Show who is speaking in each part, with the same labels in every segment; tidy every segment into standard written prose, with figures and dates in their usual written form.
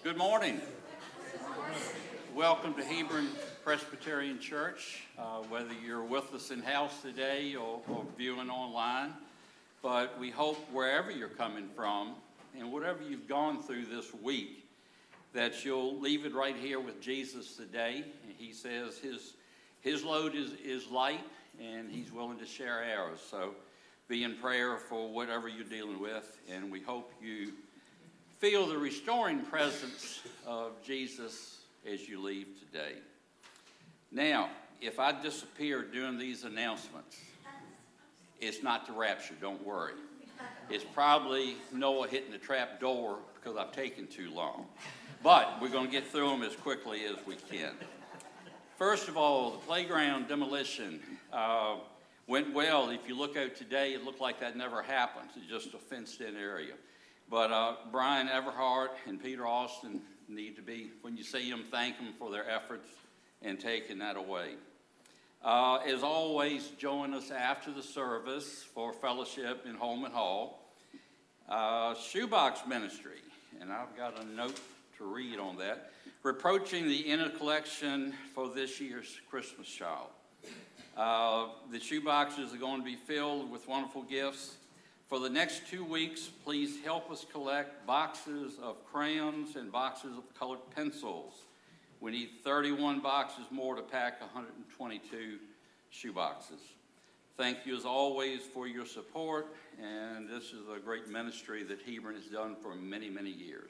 Speaker 1: Good morning. Welcome to Hebron Presbyterian Church, whether you're with us in-house today or viewing online. But we hope wherever you're coming from and whatever you've gone through this week, that you'll leave it right here with Jesus today. He says his load is light and he's willing to share ours. So be in prayer for whatever you're dealing with, and we hope you feel the restoring presence of Jesus as you leave today. Now, if I disappear during these announcements, it's not the rapture, don't worry. It's probably Noah hitting the trap door because I've taken too long. But we're going to get through them as quickly as we can. First of all, the playground demolition went well. If you look out today, it looked like that never happened. It's just a fenced-in area. But Brian Everhart and Peter Austin need to be, when you see them, thank them for their efforts in taking that away. As always, join us after the service for fellowship in Holman Hall. Shoebox Ministry, and I've got a note to read on that. We're approaching the end of collection for this year's Christmas child. The shoeboxes are going to be filled with wonderful gifts. For the next 2 weeks, please help us collect boxes of crayons and boxes of colored pencils. We need 31 boxes more to pack 122 shoeboxes. Thank you as always for your support, and this is a great ministry that Hebron has done for many, many years.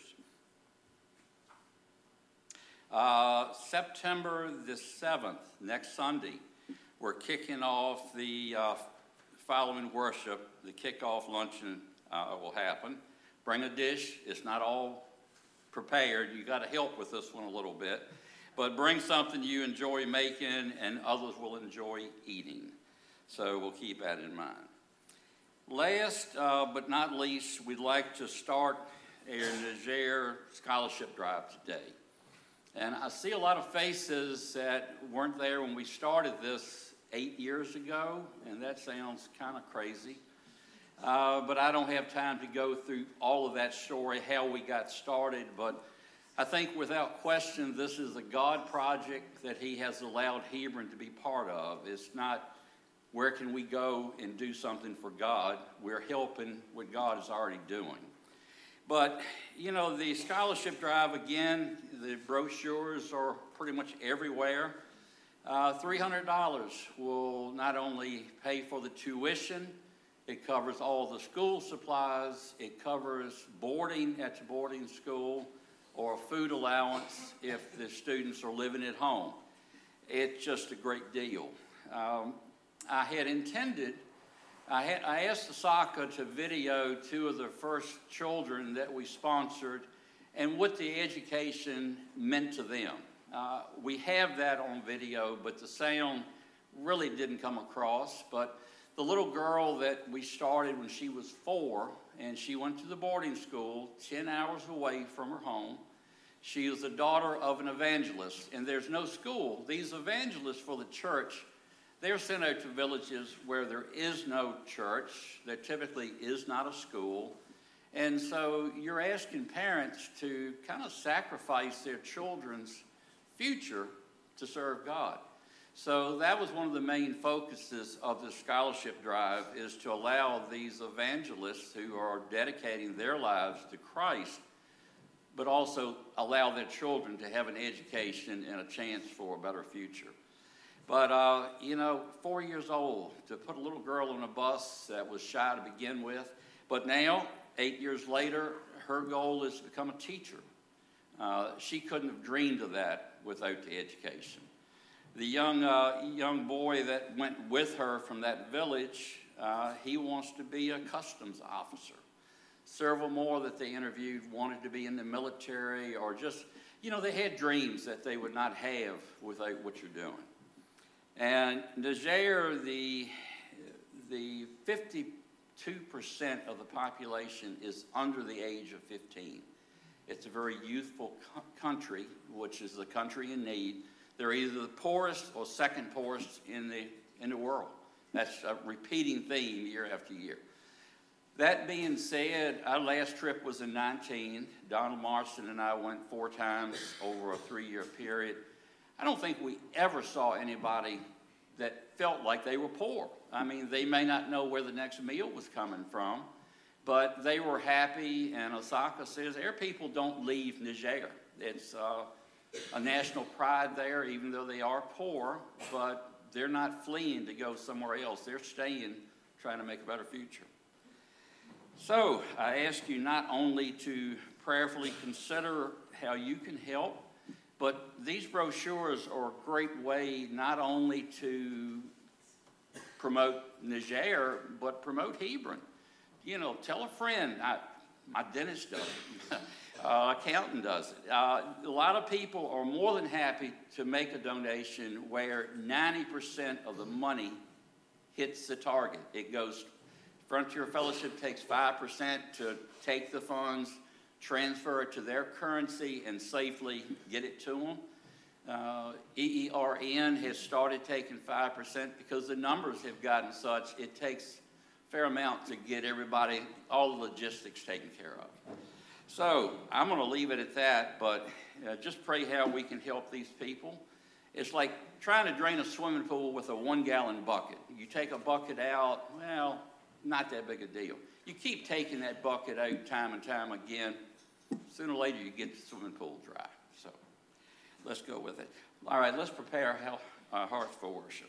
Speaker 1: September the 7th, next Sunday, we're kicking off the following worship. The kickoff luncheon will happen. Bring a dish. It's not all prepared. You got to help with this one a little bit. But bring something you enjoy making and others will enjoy eating. So we'll keep that in mind. Last but not least, we'd like to start a Niger scholarship drive today. And I see a lot of faces that weren't there when we started this 8 years ago, and that sounds kind of crazy. But I don't have time to go through all of that story, how we got started. But I think without question, this is a God project that he has allowed Hebron to be part of. It's not where can we go and do something for God. We're helping what God is already doing. But, you know, the scholarship drive, again, the brochures are pretty much everywhere. $300 will not only pay for the tuition, it covers all the school supplies, it covers boarding at the boarding school, or a food allowance if the students are living at home. It's just a great deal. I had intended, I asked Asaka to video 2 of the first children that we sponsored and what the education meant to them. We have that on video, but the sound really didn't come across. But the little girl that we started when she was 4, and she went to the boarding school 10 hours away from her home. She is the daughter of an evangelist, and there's no school. These evangelists for the church, they're sent out to villages where there is no church. There typically is not a school. And so you're asking parents to kind of sacrifice their children's future to serve God. So that was one of the main focuses of the scholarship drive, is to allow these evangelists who are dedicating their lives to Christ, but also allow their children to have an education and a chance for a better future. But, you know, 4 years old, to put a little girl on a bus that was shy to begin with, but now, 8 years later, her goal is to become a teacher. She couldn't have dreamed of that without the education. The young boy that went with her from that village, he wants to be a customs officer. Several more that they interviewed wanted to be in the military, or just, you know, they had dreams that they would not have without what you're doing. And Niger, the 52% of the population is under the age of 15. It's a very youthful country, which is the country in need. They're either the poorest or second poorest in the world. That's a repeating theme year after year. That being said, our last trip was in 19. Donald Marston and I went 4 times over a 3-year period. I don't think we ever saw anybody that felt like they were poor. I mean, they may not know where the next meal was coming from, but they were happy, and Osaka says their people don't leave Niger. It's a national pride there, even though they are poor, but they're not fleeing to go somewhere else. They're staying, trying to make a better future. So I ask you not only to prayerfully consider how you can help, but these brochures are a great way not only to promote Niger, but promote Hebron. You know, tell a friend. My dentist does it. Accountant does it. A lot of people are more than happy to make a donation where 90% of the money hits the target. It goes, Frontier Fellowship takes 5% to take the funds, transfer it to their currency, and safely get it to them. EERN has started taking 5% because the numbers have gotten such, it takes a fair amount to get everybody, all the logistics taken care of. So I'm going to leave it at that, but just pray how we can help these people. It's like trying to drain a swimming pool with a 1-gallon bucket. You take a bucket out, well, not that big a deal. You keep taking that bucket out time and time again, sooner or later you get the swimming pool dry. So let's go with it. All right, let's prepare our hearts for worship.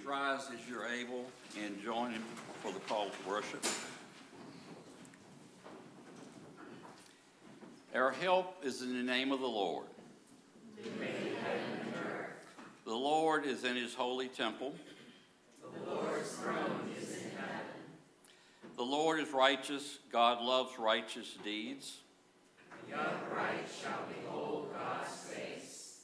Speaker 1: rise as you're able and join him for the call to worship. Our help is in the name of the Lord. The Lord is in his holy temple.
Speaker 2: The Lord's throne is in heaven.
Speaker 1: The Lord is righteous. God loves righteous deeds.
Speaker 2: The upright shall behold God's face.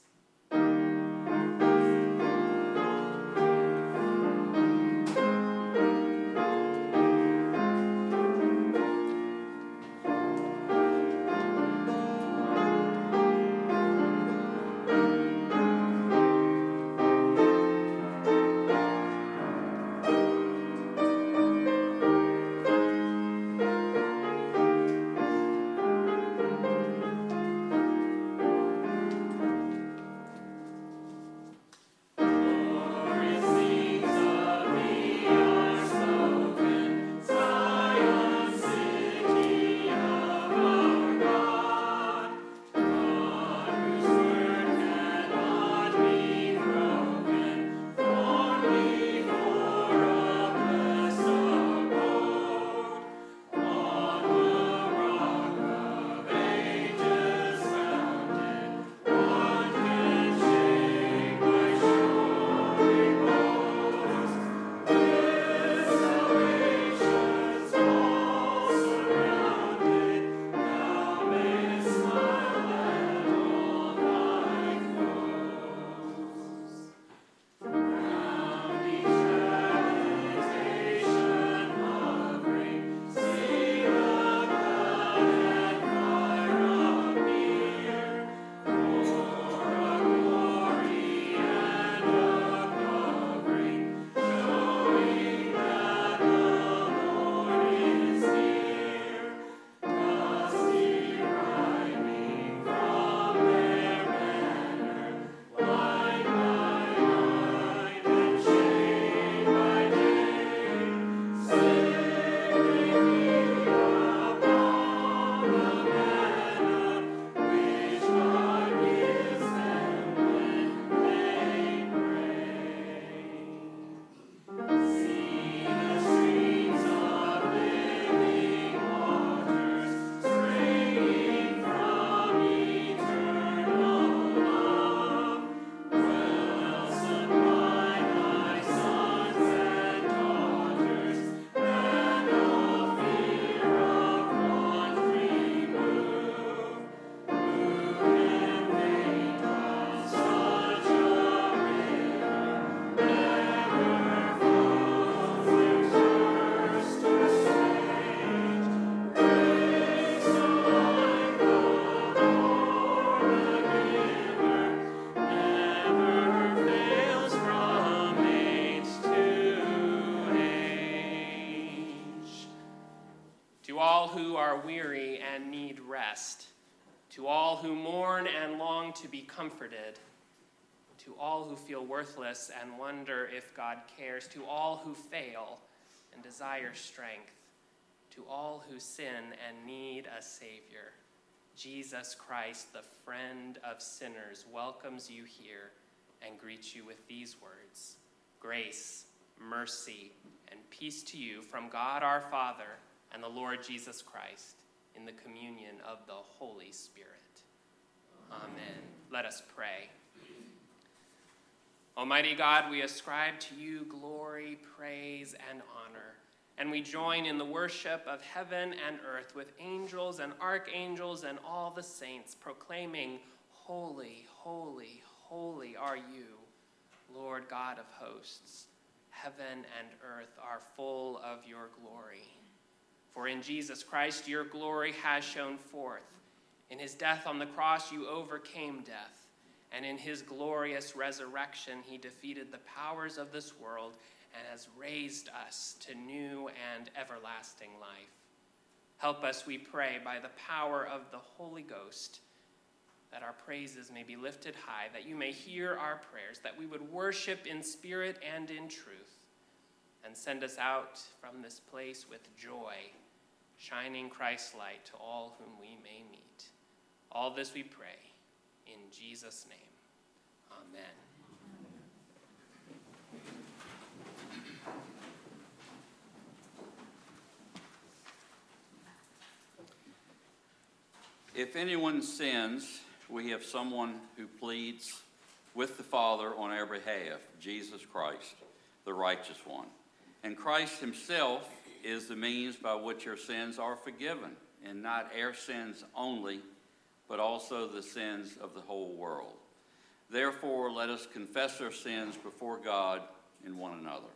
Speaker 3: To all who are weary and need rest, to all who mourn and long to be comforted, to all who feel worthless and wonder if God cares, to all who fail and desire strength, to all who sin and need a Savior, Jesus Christ, the friend of sinners, welcomes you here and greets you with these words: grace, mercy, and peace to you from God our Father and the Lord Jesus Christ, in the communion of the Holy Spirit. Amen. Let us pray. Almighty God, we ascribe to you glory, praise, and honor, and we join in the worship of heaven and earth with angels and archangels and all the saints, proclaiming, holy, holy, holy are you, Lord God of hosts. Heaven and earth are full of your glory. For in Jesus Christ your glory has shone forth. In his death on the cross you overcame death, and in his glorious resurrection he defeated the powers of this world and has raised us to new and everlasting life. Help us, we pray, by the power of the Holy Ghost, that our praises may be lifted high, that you may hear our prayers, that we would worship in spirit and in truth, and send us out from this place with joy, shining Christ's light to all whom we may meet. All this we pray in Jesus' name. Amen.
Speaker 1: If anyone sins, we have someone who pleads with the Father on our behalf, Jesus Christ, the righteous one. And Christ himself is the means by which our sins are forgiven, and not our sins only, but also the sins of the whole world. Therefore, let us confess our sins before God and one another.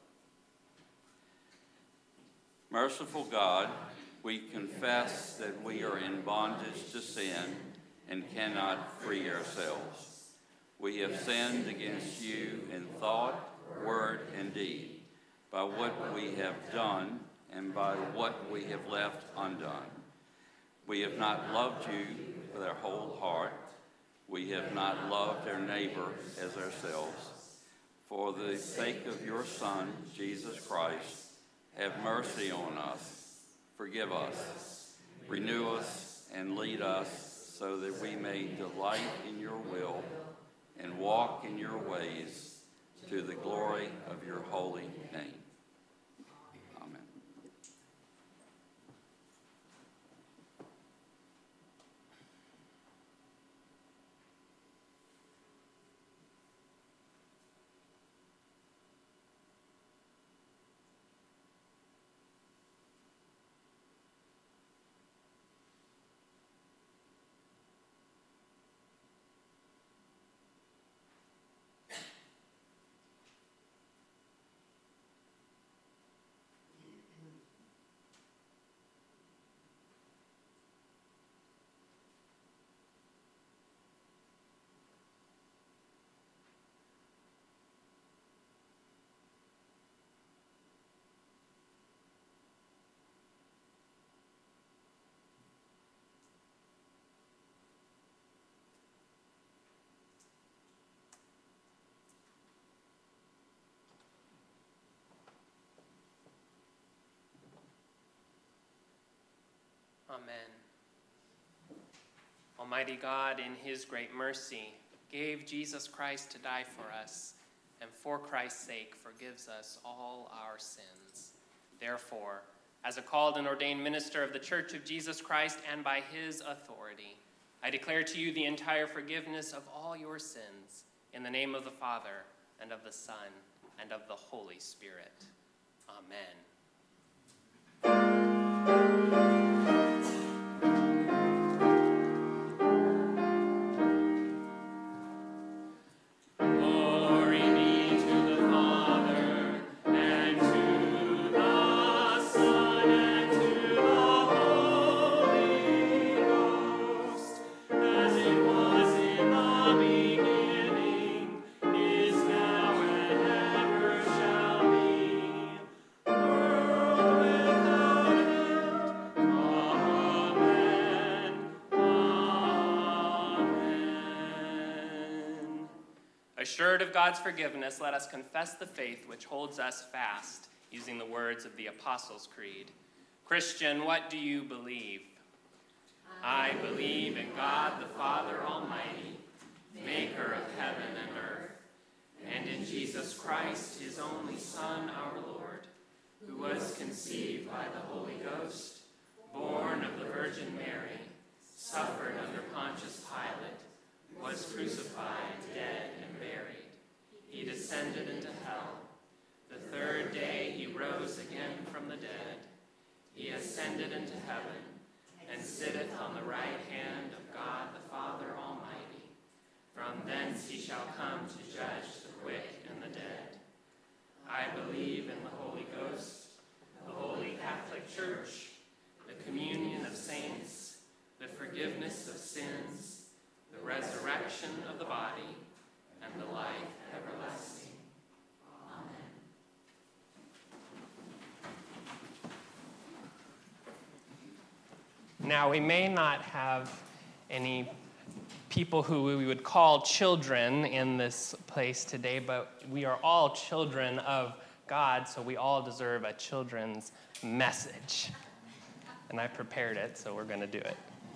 Speaker 1: Merciful God, we confess that we are in bondage to sin and cannot free ourselves. We have sinned against you in thought, word, and deed, by what we have done and by what we have left undone. We have not loved you with our whole heart. We have not loved our neighbor as ourselves. For the sake of your Son, Jesus Christ, have mercy on us, forgive us, renew us, and lead us so that we may delight in your will and walk in your ways to the glory of your holy name. Amen.
Speaker 3: Amen. Almighty God, in his great mercy, gave Jesus Christ to die for us, and for Christ's sake forgives us all our sins. Therefore, as a called and ordained minister of the Church of Jesus Christ and by his authority, I declare to you the entire forgiveness of all your sins, in the name of the Father, and of the Son, and of the Holy Spirit. Amen. Assured of God's forgiveness, let us confess the faith which holds us fast, using the words of the Apostles' Creed. Christian, what do you believe? I believe in God the Father Almighty, maker of heaven and earth, and in Jesus Christ, his only Son, our Lord, who was conceived by the Holy Ghost, born of the Virgin Mary, suffered under Pontius Pilate, was crucified, dead, and buried. He descended into hell. The third day he rose again from the dead. He ascended into heaven, and sitteth on the right hand of God the Father Almighty. From thence he shall come to judge the quick and the dead. I believe in the Holy Ghost, the Holy Catholic Church, the communion of saints, the forgiveness of sins, the resurrection of the body, and the life everlasting. Amen. Now, we may not have any people who we would call children in this place today, but we are all children of God, so we all deserve a children's message. And I prepared it, so we're going to do it.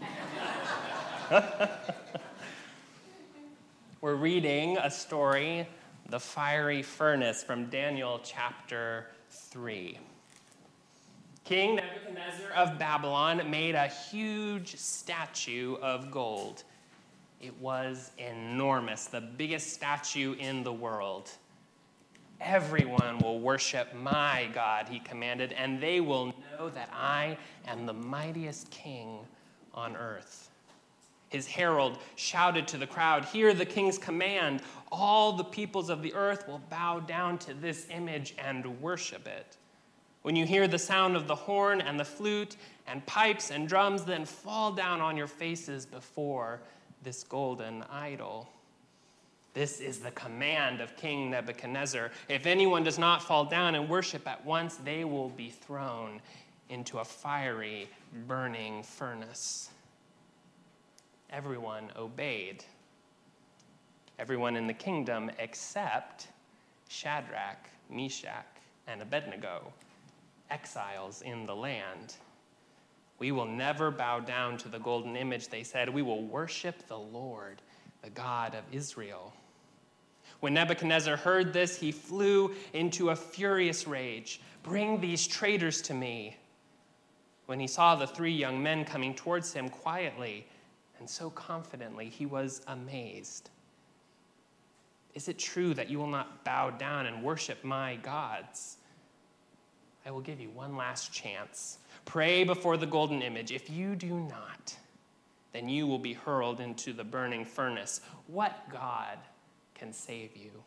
Speaker 3: We're reading a story, The Fiery Furnace, from Daniel chapter 3. King Nebuchadnezzar of Babylon made a huge statue of gold. It was enormous, the biggest statue in the world. Everyone will worship my God, he commanded, and they will know that I am the mightiest king on earth. His herald shouted to the crowd, "Hear the king's command. All the peoples of the earth will bow down to this image and worship it. When you hear the sound of the horn and the flute and pipes and drums, then fall down on your faces before this golden idol." This is the command of King Nebuchadnezzar. If anyone does not fall down and worship at once, they will be thrown into a fiery, burning furnace. Everyone obeyed. Everyone in the kingdom except Shadrach, Meshach, and Abednego, exiles in the land. "We will never bow down to the golden image," they said. "We will worship the Lord, the God of Israel." When Nebuchadnezzar heard this, he flew into a furious rage. "Bring these traitors to me." When he saw the 3 young men coming towards him quietly and so confidently, he was amazed. "Is it true that you will not bow down and worship my gods? I will give you one last chance. Pray before the golden image. If you do not, then you will be hurled into the burning furnace. What God can save you?"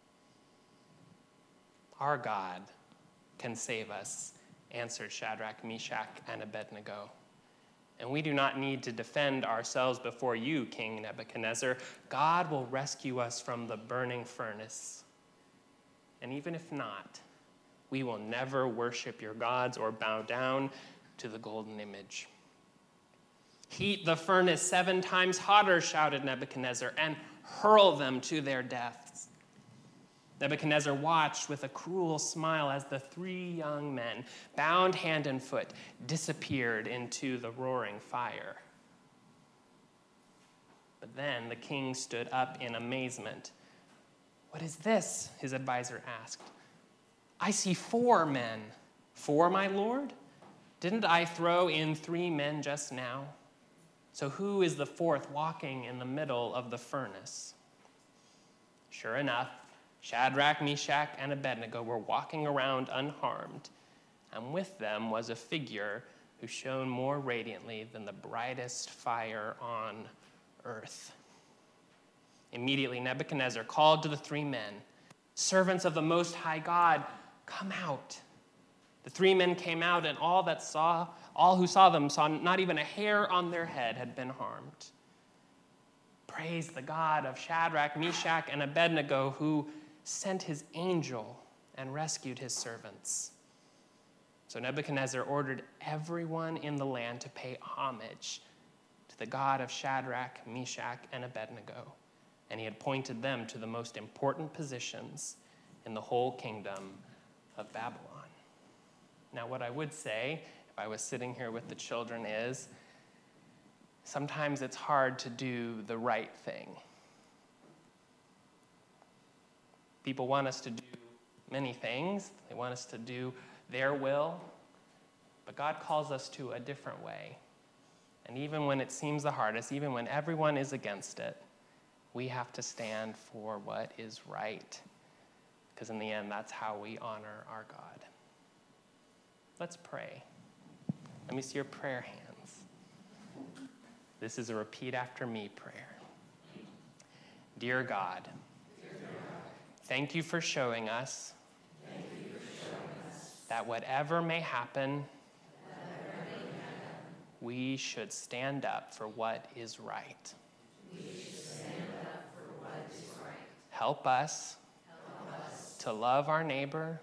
Speaker 3: "Our God can save us," answered Shadrach, Meshach, and Abednego. "And we do not need to defend ourselves before you, King Nebuchadnezzar. God will rescue us from the burning furnace. And even if not, we will never worship your gods or bow down to the golden image." "Heat the furnace 7 times hotter," shouted Nebuchadnezzar, "and hurl them to their deaths." Nebuchadnezzar watched with a cruel smile as the 3 young men, bound hand and foot, disappeared into the roaring fire. But then the king stood up in amazement. "What is this?" his advisor asked. "I see 4 men. 4, my lord? Didn't I throw in 3 men just now? So who is the 4th walking in the middle of the furnace?" Sure enough, Shadrach, Meshach, and Abednego were walking around unharmed, and with them was a figure who shone more radiantly than the brightest fire on earth. Immediately Nebuchadnezzar called to the 3 men, "Servants of the Most High God, come out." The 3 men came out, and all who saw them saw not even a hair on their head had been harmed. "Praise the God of Shadrach, Meshach, and Abednego, who sent his angel and rescued his servants." So Nebuchadnezzar ordered everyone in the land to pay homage to the God of Shadrach, Meshach, and Abednego, and he appointed them to the most important positions in the whole kingdom of Babylon. Now, what I would say, if I was sitting here with the children, is sometimes it's hard to do the right thing. People want us to do many things. They want us to do their will. But God calls us to a different way. And even when it seems the hardest, even when everyone is against it, we have to stand for what is right. Because in the end, that's how we honor our God. Let's pray. Let me see your prayer hands. This is a repeat after me prayer. Dear God, thank you for showing us that whatever may happen, we should stand up for what is right. Help us to love our neighbor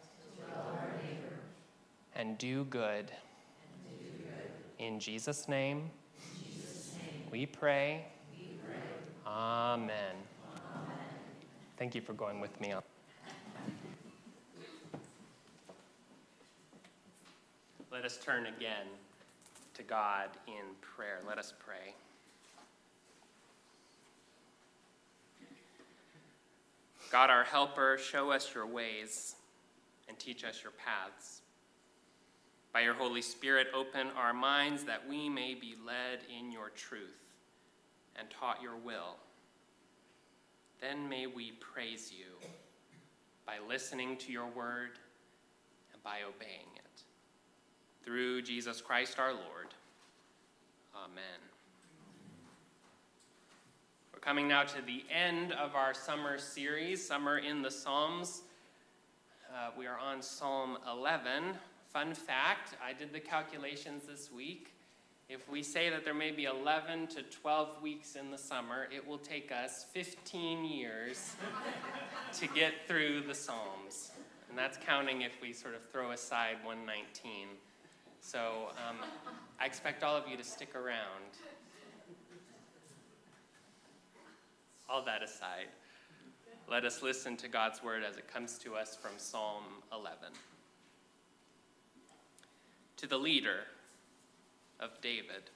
Speaker 3: and do good. In Jesus' name, we pray. Amen. Thank you for going with me on. Let us turn again to God in prayer. Let us pray. God, our helper, show us your ways and teach us your paths. By your Holy Spirit, open our minds that we may be led in your truth and taught your will. Then may we praise you by listening to your word and by obeying it. Through Jesus Christ our Lord. Amen. We're coming now to the end of our summer series, Summer in the Psalms. We are on Psalm 11. Fun fact, I did the calculations this week. If we say that there may be 11 to 12 weeks in the summer, it will take us 15 years to get through the Psalms. And that's counting if we sort of throw aside 119. So I expect all of you to stick around. All that aside, let us listen to God's word as it comes to us from Psalm 11. To the leader of David.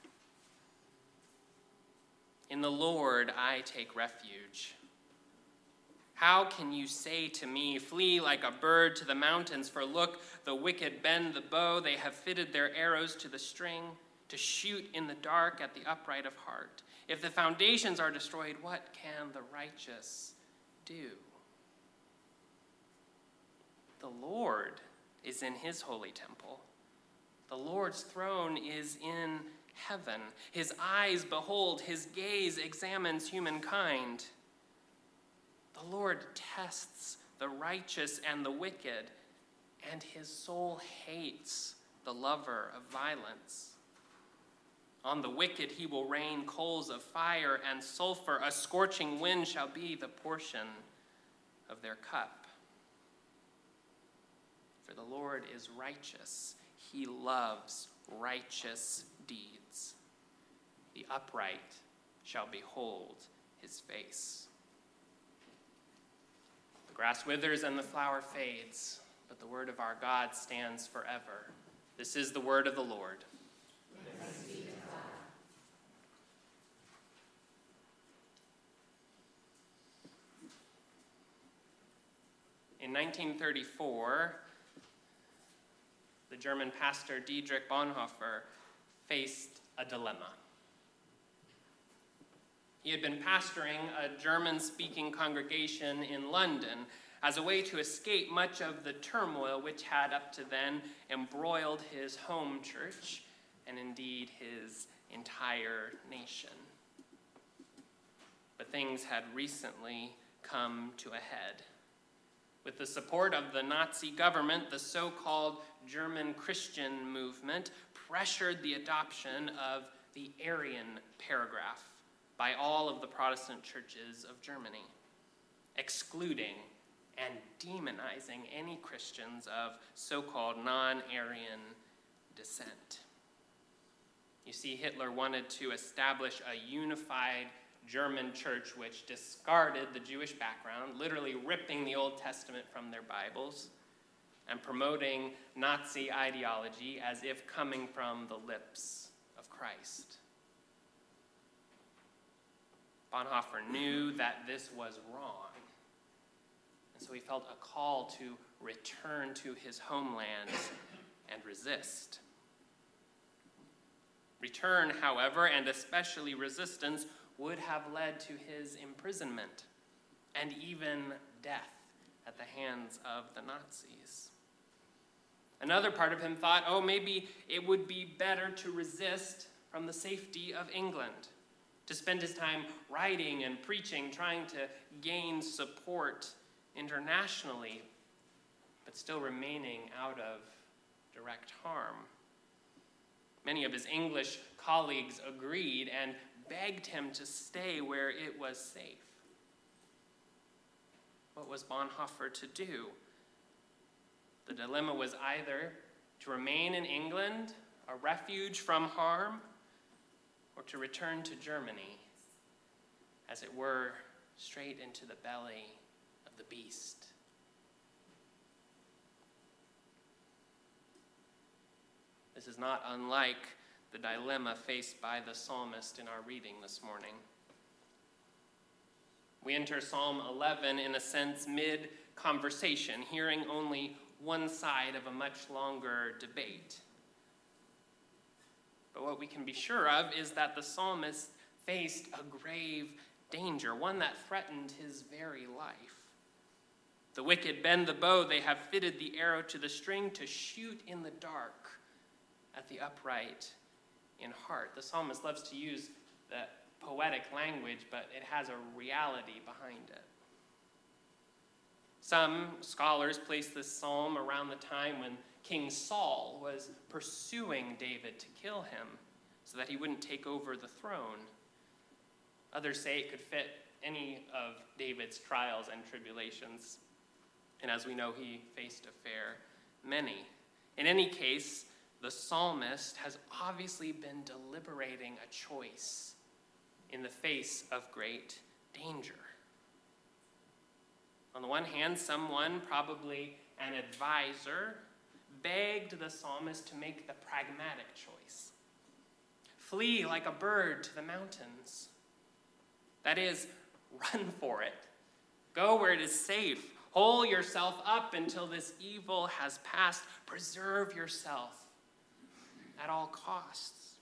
Speaker 3: In the Lord I take refuge. How can you say to me, flee like a bird to the mountains? For look, the wicked bend the bow. They have fitted their arrows to the string, to shoot in the dark at the upright of heart. If the foundations are destroyed, what can the righteous do? The Lord is in his holy temple. The Lord's throne is in heaven. His eyes behold, his gaze examines humankind. The Lord tests the righteous and the wicked, and his soul hates the lover of violence. On the wicked he will rain coals of fire and sulfur. A scorching wind shall be the portion of their cup. For the Lord is righteous. He loves righteous deeds. The upright shall behold his face. The grass withers and the flower fades, but the word of our God stands forever. This is the word of the Lord.
Speaker 2: Thanks be to God.
Speaker 3: In 1934, the German pastor Dietrich Bonhoeffer faced a dilemma. He had been pastoring a German-speaking congregation in London as a way to escape much of the turmoil which had up to then embroiled his home church and indeed his entire nation. But things had recently come to a head. With the support of the Nazi government, the so-called German Christian movement pressured the adoption of the Arian paragraph by all of the Protestant churches of Germany, excluding and demonizing any Christians of so-called non-Aryan descent. You see, Hitler wanted to establish a unified German church which discarded the Jewish background, literally ripping the Old Testament from their Bibles and promoting Nazi ideology as if coming from the lips of Christ. Bonhoeffer knew that this was wrong, and so he felt a call to return to his homeland and resist. Return, however, and especially resistance, would have led to his imprisonment and even death at the hands of the Nazis. Another part of him thought, maybe it would be better to resist from the safety of England, to spend his time writing and preaching, trying to gain support internationally, but still remaining out of direct harm. Many of his English colleagues agreed and begged him to stay where it was safe. What was Bonhoeffer to do? The dilemma was either to remain in England, a refuge from harm, or to return to Germany, as it were, straight into the belly of the beast. This is not unlike the dilemma faced by the psalmist in our reading this morning. We enter Psalm 11, in a sense, mid conversation, hearing only one side of a much longer debate. But what we can be sure of is that the psalmist faced a grave danger, one that threatened his very life. The wicked bend the bow, they have fitted the arrow to the string to shoot in the dark at the upright in heart. The psalmist loves to use that poetic language, but it has a reality behind it. Some scholars place this psalm around the time when King Saul was pursuing David to kill him so that he wouldn't take over the throne. Others say it could fit any of David's trials and tribulations. And as we know, he faced a fair many. In any case, the psalmist has obviously been deliberating a choice in the face of great danger. On the one hand, someone, probably an advisor, begged the psalmist to make the pragmatic choice. Flee like a bird to the mountains. That is, run for it. Go where it is safe. Hole yourself up until this evil has passed. Preserve yourself at all costs.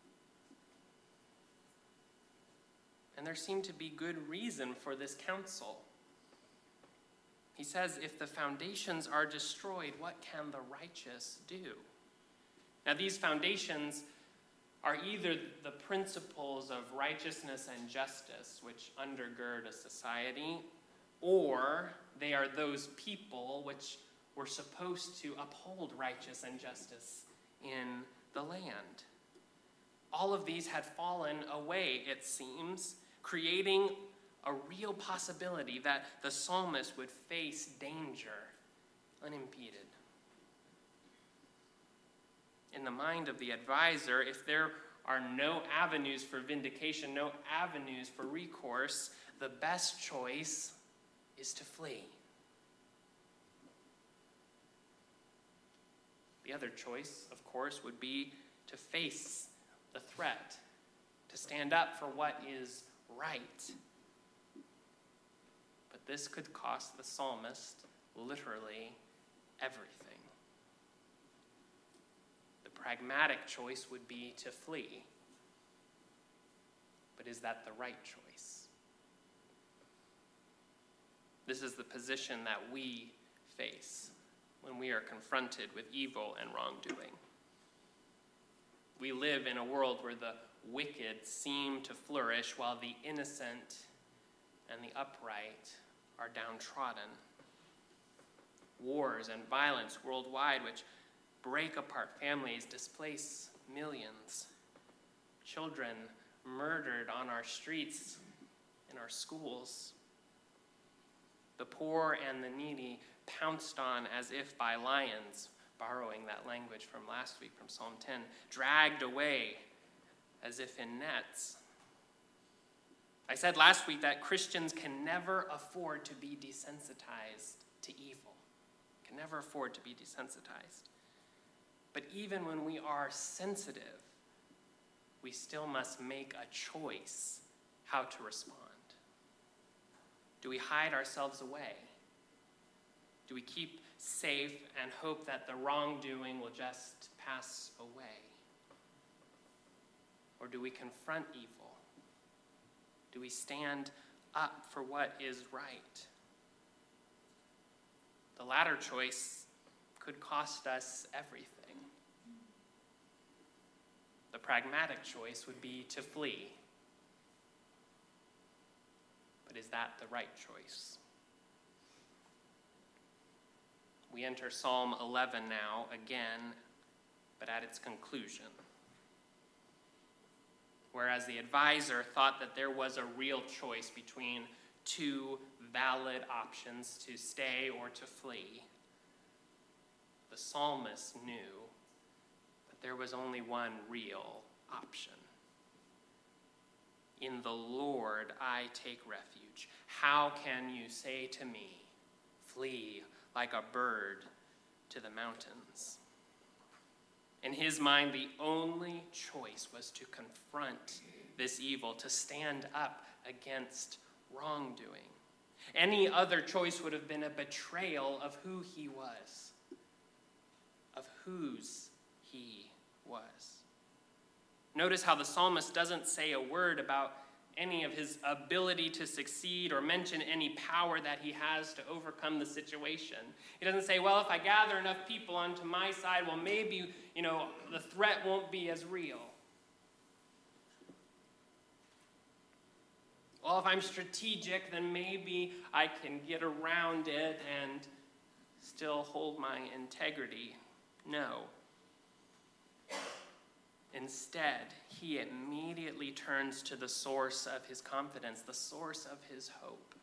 Speaker 3: And there seemed to be good reason for this counsel. He says, if the foundations are destroyed, what can the righteous do? Now, these foundations are either the principles of righteousness and justice, which undergird a society, or they are those people which were supposed to uphold righteousness and justice in the land. All of these had fallen away, it seems, creating a real possibility that the psalmist would face danger unimpeded. In the mind of the advisor, if there are no avenues for vindication, no avenues for recourse, the best choice is to flee. The other choice, of course, would be to face the threat, to stand up for what is right. But this could cost the psalmist literally everything. The pragmatic choice would be to flee. But is that the right choice? This is the position that we face when we are confronted with evil and wrongdoing. We live in a world where the wicked seem to flourish while the innocent and the upright are downtrodden. Wars and violence worldwide which break apart families, displace millions. Children murdered on our streets, in our schools. The poor and the needy pounced on as if by lions, borrowing that language from last week from Psalm 10, dragged away as if in nets. I said last week that Christians can never afford to be desensitized to evil. Can never afford to be desensitized. But even when we are sensitive, we still must make a choice how to respond. Do we hide ourselves away? Do we keep safe and hope that the wrongdoing will just pass away? Or do we confront evil? Do we stand up for what is right? The latter choice could cost us everything. The pragmatic choice would be to flee. But is that the right choice? We enter Psalm 11 now, again, but at its conclusion. Whereas the advisor thought that there was a real choice between two valid options, to stay or to flee, the psalmist knew that there was only one real option. In the Lord I take refuge. How can you say to me, flee like a bird to the mountains? In his mind, the only choice was to confront this evil, to stand up against wrongdoing. Any other choice would have been a betrayal of who he was, of whose he was. Notice how the psalmist doesn't say a word about any of his ability to succeed or mention any power that he has to overcome the situation. He doesn't say, well, if I gather enough people onto my side, well, maybe, the threat won't be as real. Well, if I'm strategic, then maybe I can get around it and still hold my integrity. No. Instead, he immediately turns to the source of his confidence, the source of his hope,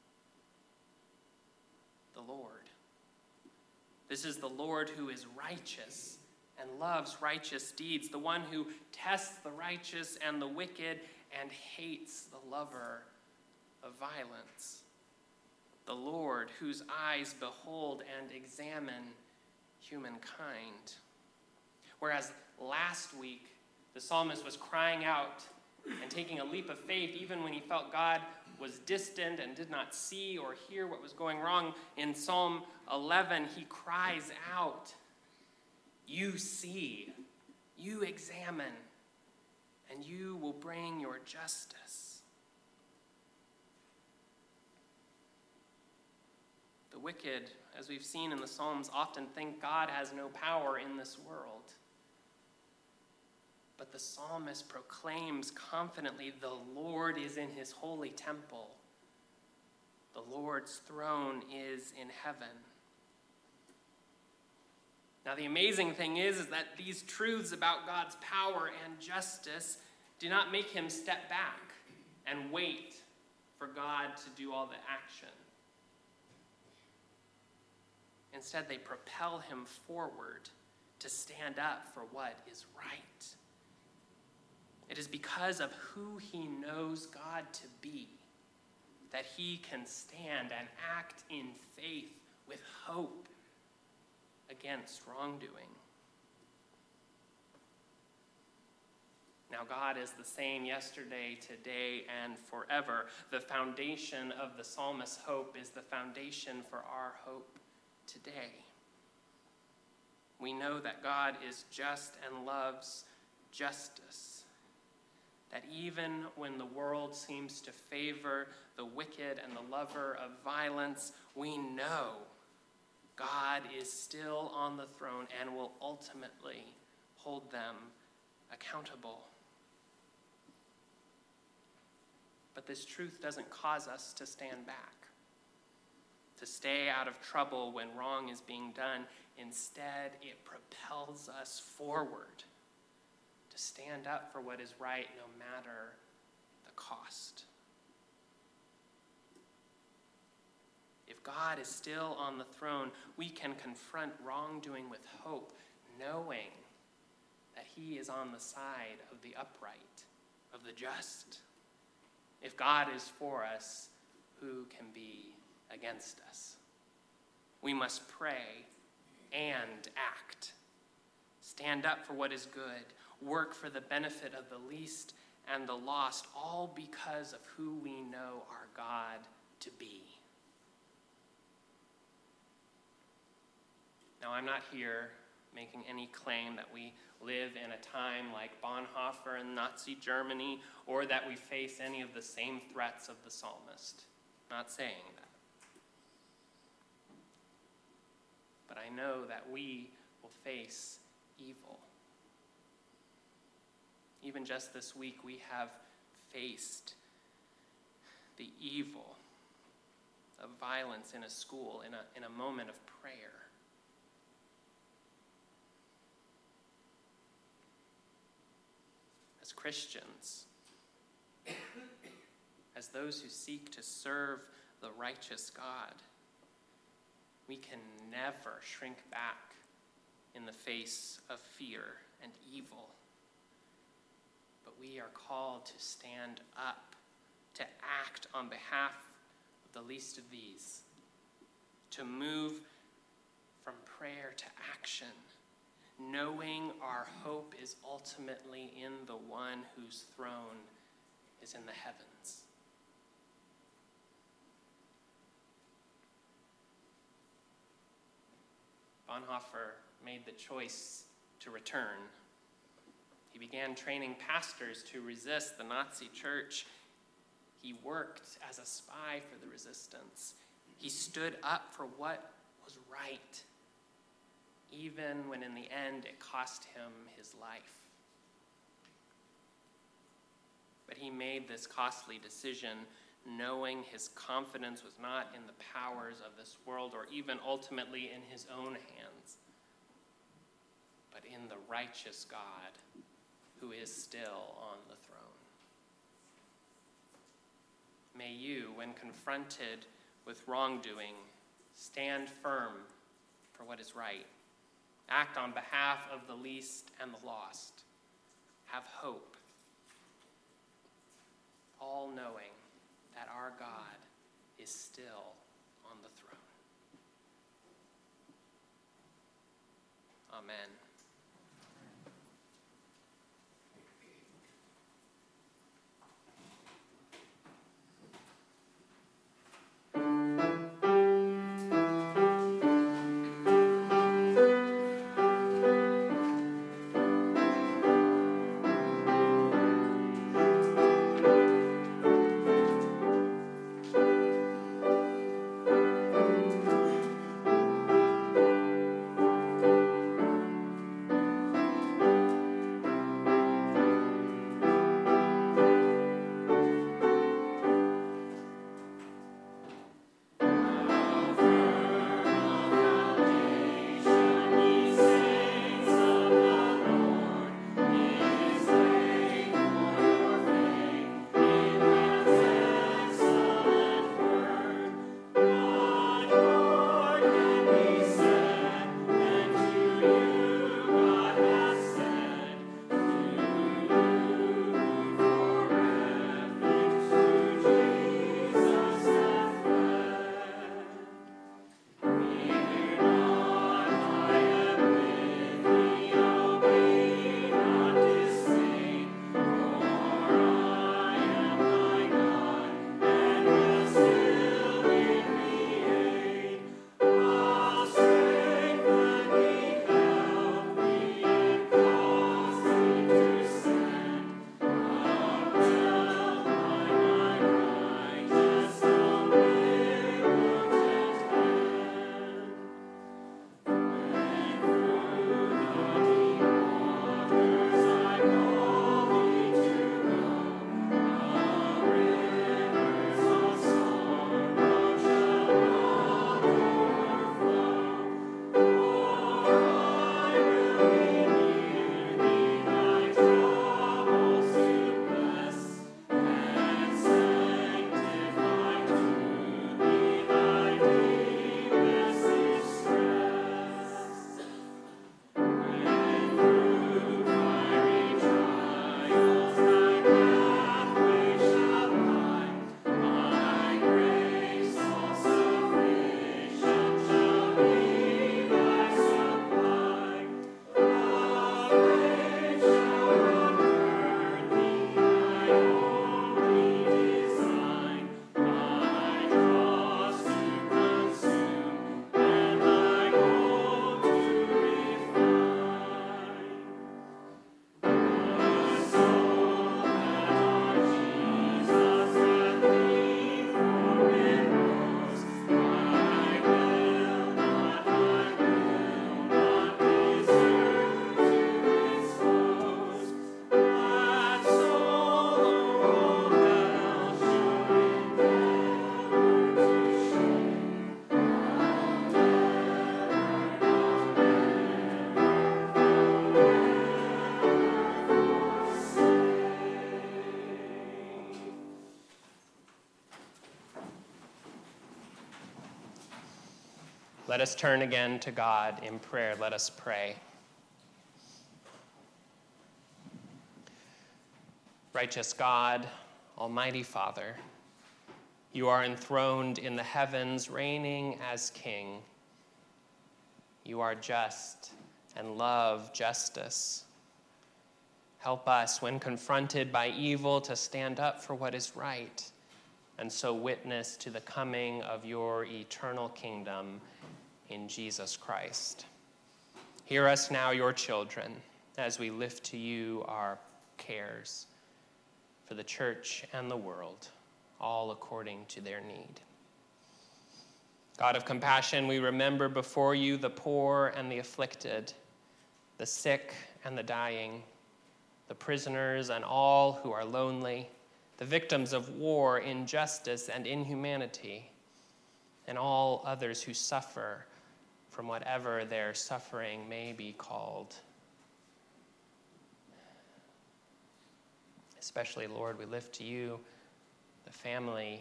Speaker 3: the Lord. This is the Lord who is righteous and loves righteous deeds, the one who tests the righteous and the wicked and hates the lover of violence. The Lord whose eyes behold and examine humankind. Whereas last week, the psalmist was crying out and taking a leap of faith even when he felt God was distant and did not see or hear what was going wrong. In Psalm 11, he cries out, "You see, you examine, and you will bring your justice." The wicked, as we've seen in the Psalms, often think God has no power in this world. But the psalmist proclaims confidently, the Lord is in his holy temple. The Lord's throne is in heaven. Now, the amazing thing is that these truths about God's power and justice do not make him step back and wait for God to do all the action. Instead, they propel him forward to stand up for what is right. It is because of who he knows God to be that he can stand and act in faith with hope against wrongdoing. Now, God is the same yesterday, today, and forever. The foundation of the psalmist's hope is the foundation for our hope today. We know that God is just and loves justice. That even when the world seems to favor the wicked and the lover of violence, we know God is still on the throne and will ultimately hold them accountable. But this truth doesn't cause us to stand back, to stay out of trouble when wrong is being done. Instead, it propels us forward to stand up for what is right no matter the cost. If God is still on the throne, we can confront wrongdoing with hope, knowing that he is on the side of the upright, of the just. If God is for us, who can be against us? We must pray and act. Stand up for what is good. Work for the benefit of the least and the lost, all because of who we know our God to be. Now, I'm not here making any claim that we live in a time like Bonhoeffer in Nazi Germany, or that we face any of the same threats of the psalmist. I'm not saying that. But I know that we will face evil. Even just this week, we have faced the evil of violence in a school, in a moment of prayer. As Christians, as those who seek to serve the righteous God, we can never shrink back in the face of fear and evil. But we are called to stand up, to act on behalf of the least of these, to move from prayer to action, knowing our hope is ultimately in the one whose throne is in the heavens. Bonhoeffer made the choice to return. He began training pastors to resist the Nazi church. He worked as a spy for the resistance. He stood up for what was right, even when in the end it cost him his life. But he made this costly decision knowing his confidence was not in the powers of this world or even ultimately in his own hands, but in the righteous God who is still on the throne. May you, when confronted with wrongdoing, stand firm for what is right, act on behalf of the least and the lost, have hope, all knowing that our God is still on the throne. Amen. Let us turn again to God in prayer. Let us pray. Righteous God, Almighty Father, you are enthroned in the heavens, reigning as King. You are just and love justice. Help us, when confronted by evil, to stand up for what is right, and so witness to the coming of your eternal kingdom in Jesus Christ. Hear us now, your children, as we lift to you our cares for the church and the world, all according to their need. God of compassion, we remember before you the poor and the afflicted, the sick and the dying, the prisoners and all who are lonely, the victims of war, injustice, and inhumanity, and all others who suffer from whatever their suffering may be called. Especially, Lord, we lift to you the families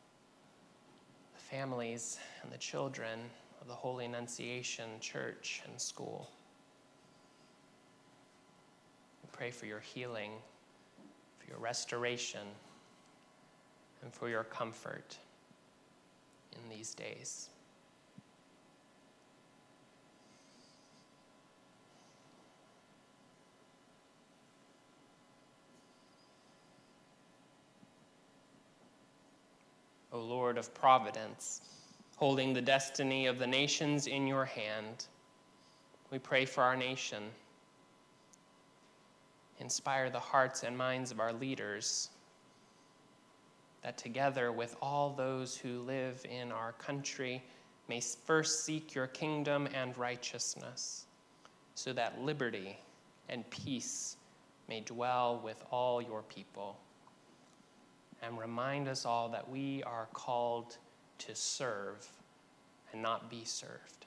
Speaker 3: and the children of the Holy Annunciation Church and School. We pray for your healing, for your restoration, and for your comfort in these days. O Lord of providence, holding the destiny of the nations in your hand, we pray for our nation. Inspire the hearts and minds of our leaders, that together with all those who live in our country may first seek your kingdom and righteousness, so that liberty and peace may dwell with all your people. And remind us all that we are called to serve and not be served.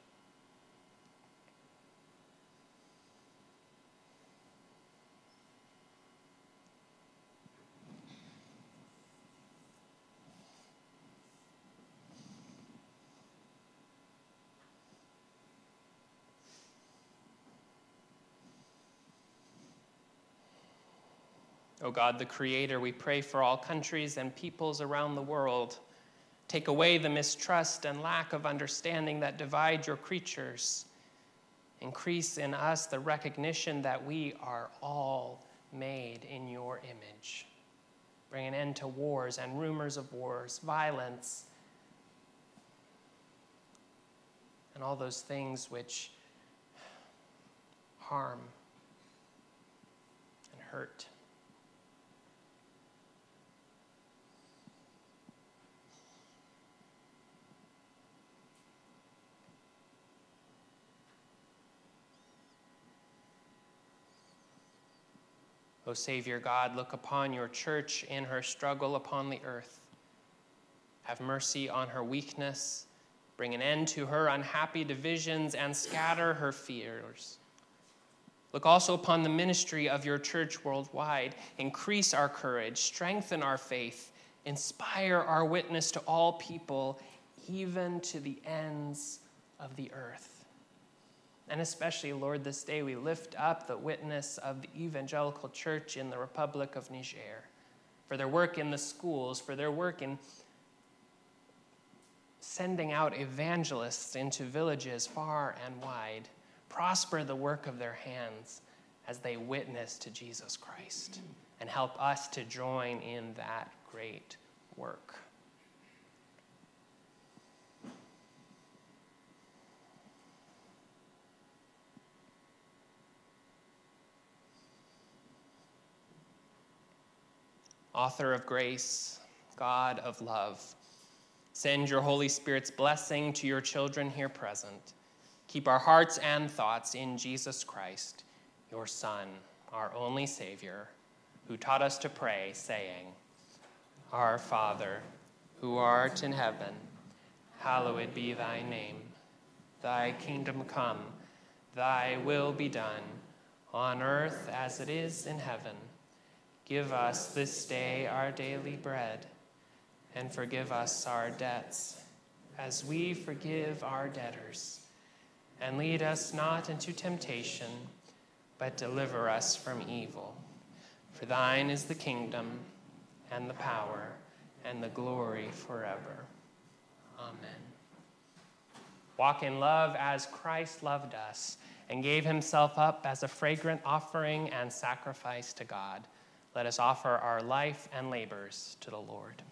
Speaker 3: O God, the Creator, we pray for all countries and peoples around the world. Take away the mistrust and lack of understanding that divide your creatures. Increase in us the recognition that we are all made in your image. Bring an end to wars and rumors of wars, violence, and all those things which harm and hurt. O Savior God, look upon your church in her struggle upon the earth. Have mercy on her weakness, bring an end to her unhappy divisions, and scatter her fears. Look also upon the ministry of your church worldwide. Increase our courage, strengthen our faith, inspire our witness to all people, even to the ends of the earth. And especially, Lord, this day we lift up the witness of the evangelical church in the Republic of Niger, for their work in the schools, for their work in sending out evangelists into villages far and wide. Prosper the work of their hands as they witness to Jesus Christ, and help us to join in that great work. Author of grace, God of love, send your Holy Spirit's blessing to your children here present. Keep our hearts and thoughts in Jesus Christ, your Son, our only Savior, who taught us to pray, saying, Our Father, who art in heaven, hallowed be thy name. Thy kingdom come, thy will be done, on earth as it is in heaven. Give us this day our daily bread, and forgive us our debts, as we forgive our debtors. And lead us not into temptation, but deliver us from evil. For thine is the kingdom, and the power, and the glory forever. Amen. Walk in love as Christ loved us, and gave himself up as a fragrant offering and sacrifice to God. Let us offer our life and labors to the Lord.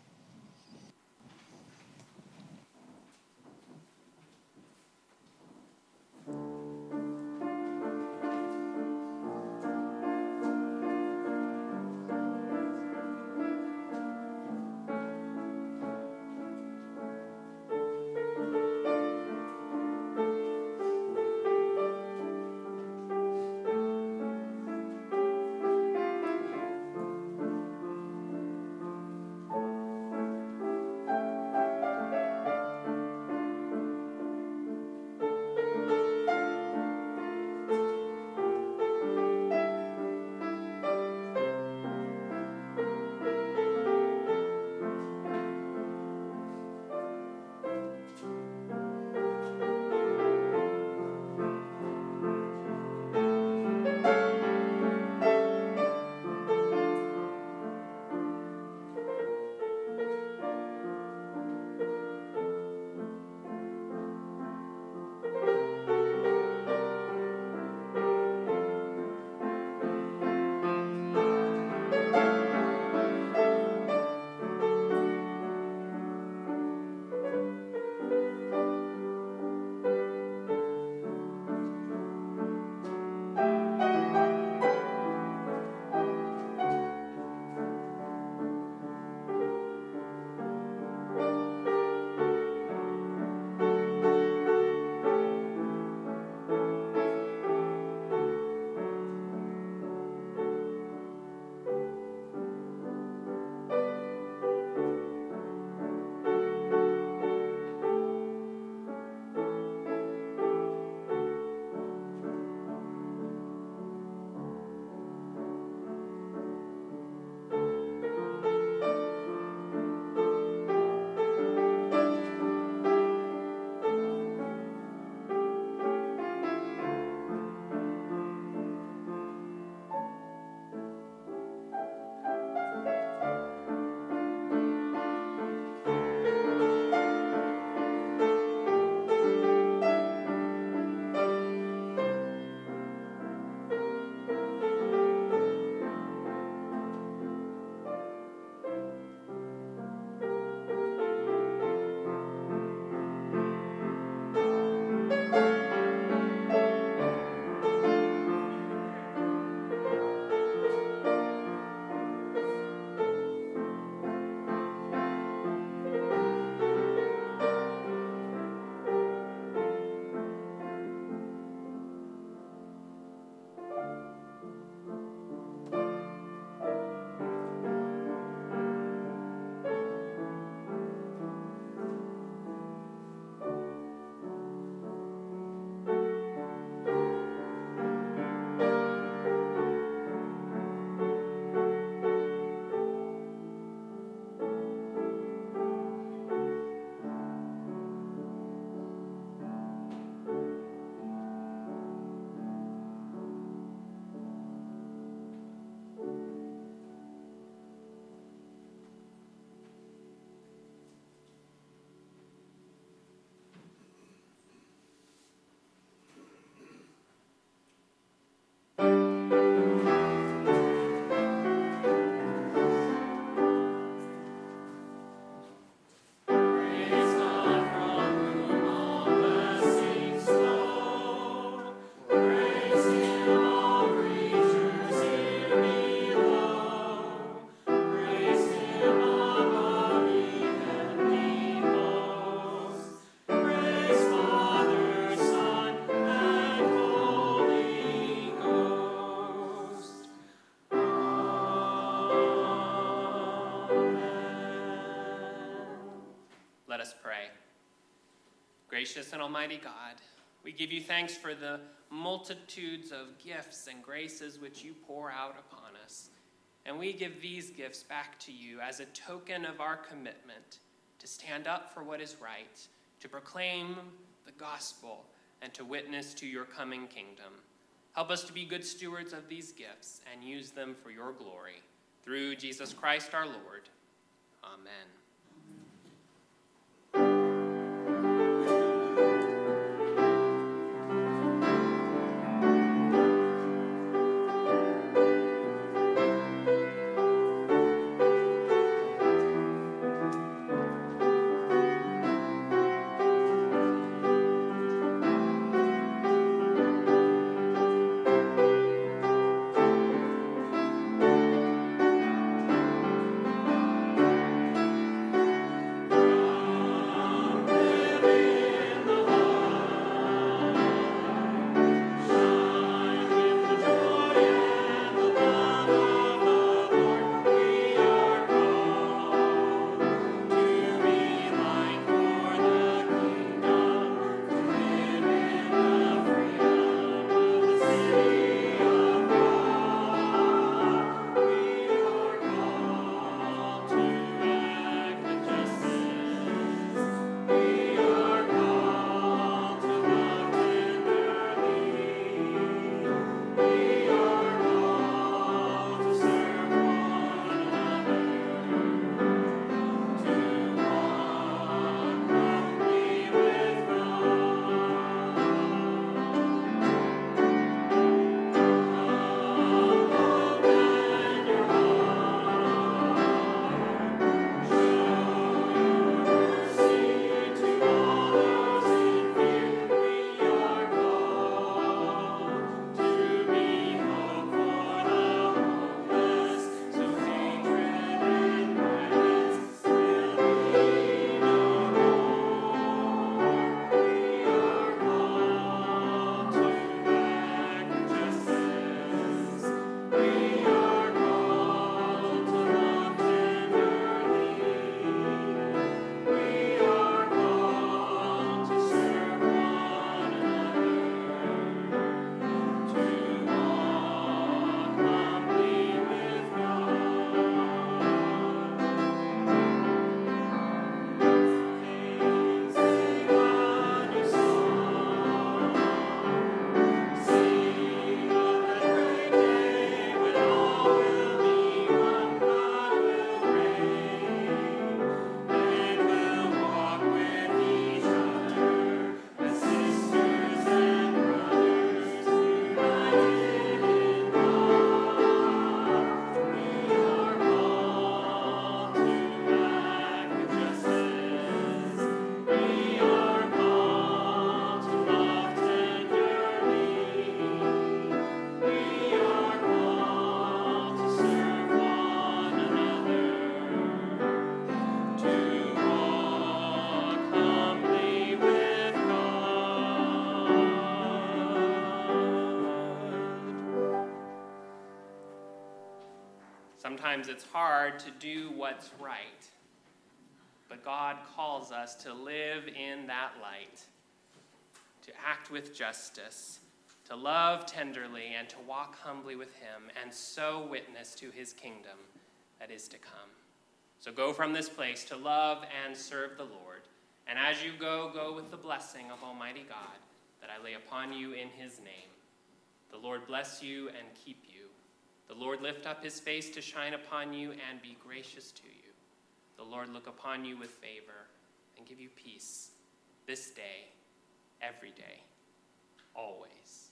Speaker 3: Let us pray. Gracious and almighty God, we give you thanks for the multitudes of gifts and graces which you pour out upon us. And we give these gifts back to you as a token of our commitment to stand up for what is right, to proclaim the gospel, and to witness to your coming kingdom. Help us to be good stewards of these gifts and use them for your glory. Through Jesus Christ our Lord. Amen. Sometimes it's hard to do what's right, but God calls us to live in that light, to act with justice, to love tenderly, and to walk humbly with him, and so witness to his kingdom that is to come. So go from this place to love and serve the Lord, and as you go, go with the blessing of Almighty God that I lay upon you in his name. The Lord bless you and keep you. The Lord lift up his face to shine upon you and be gracious to you. The Lord look upon you with favor and give you peace this day, every day, always.